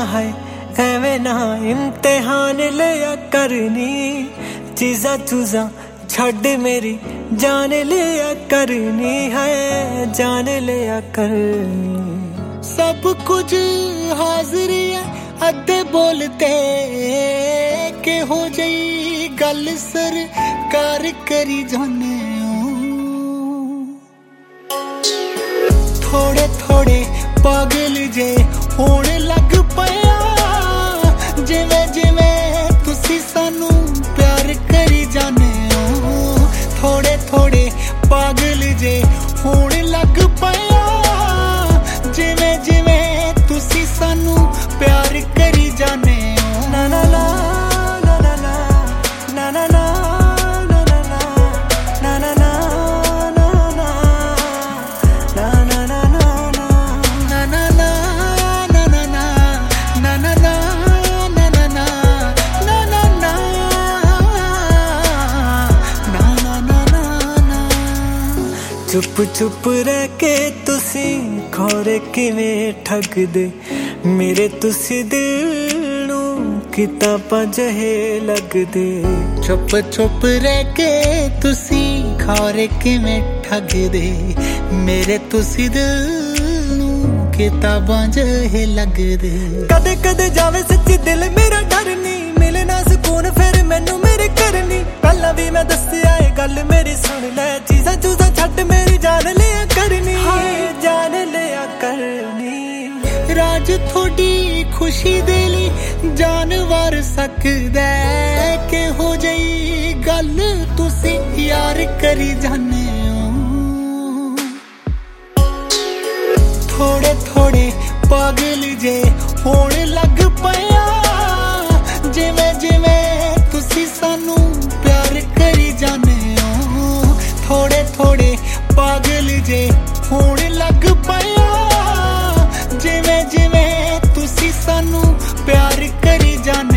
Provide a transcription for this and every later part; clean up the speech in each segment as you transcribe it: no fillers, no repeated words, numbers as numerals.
है एवें ना इम्तिहान लिया करनी चीज़ा चूज़ा छड़ मेरी जान लिया करनी है जान लिया करनी सब कुछ हाजिर है अद्धे बोलते के हो जाई गल सरकार करी जाने थोड़े थोड़े पागल जे होने लग पया जिवें जिवें तुसी सानू प्यार करी जाने थोड़े थोड़े पागल जे होने लग पया जिवें जिवें तुसी सानू प्यार करी जाने ना ना ना ना ना ना ना ना चुप चुप रह के तुसी खोरे किवें ठग दे मेरे तुसी दिल नू किताबां जहे लग दे चुप चुप रह के तुसी खोरे किवें ठग दे मेरे तुसी दिल नू किताबां जहे लग दे कदे कदे जावे सच्ची दिल मेरा डर नहीं मिले ना सुकून फिर मैनू मेरे करनी पहला भी मैं दस्सिया ए गल मेरी सुन ले चीज़ां चूज़ां छड्ड मेरी जान लिया करनी जान लिया करनी राज थोड़ी खुशी दे ली जानवर सकदा के हो जाई गल तुसी यार करी जाने थोड़े थोड़े पागल जे होने लग पया जिवें जिवें तुसी सानू प्यार करी जाने थोड़े थोड़े पागल जे होने लग पया जिवें जिवें तुसी सानू प्यार करी जाने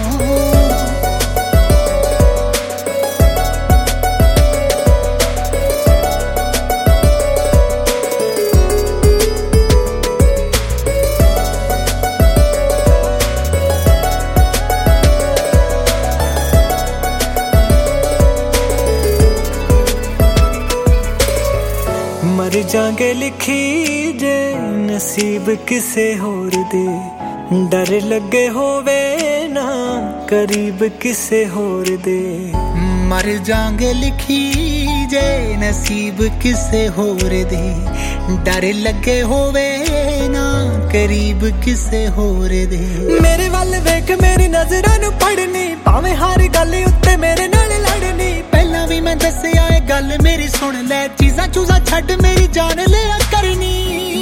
मर जांगे लिखी जे नसीब किसे होर दे डर लगे होवे ना करीब किसे होर दे मर जांगे लिखी जे नसीब किसे होर दे डर लगे होवे ना करीब किसे होर दे मेरे वाल वेख मेरी नजरां नू पढ़नी भावें हर गल उत्ते मेरे नाल लड़नी पहला भी मैं दस्सिया ए गल मेरी सुन ले चीज़ां चूज़ां छड्ड मेरी जान लिया करनी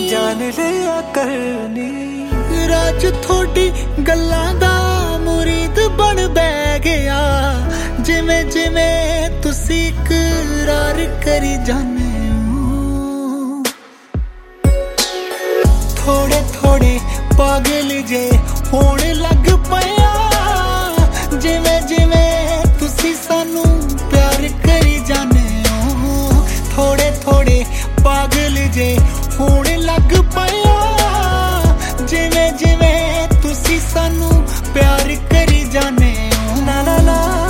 राज थोड़ी गल्लां दा मुरीद बन बैठ गया जिवें जिवें तुसी इकरार करी जाने थोड़े थोड़े पागल जे होने लग पया जिवें जिवें तुसी सानू प्यार करी जाने थोड़े थोड़े पागल जे होने लग पया जिवें जिवें तुसी सानू प्यार करी जाने ना ना ना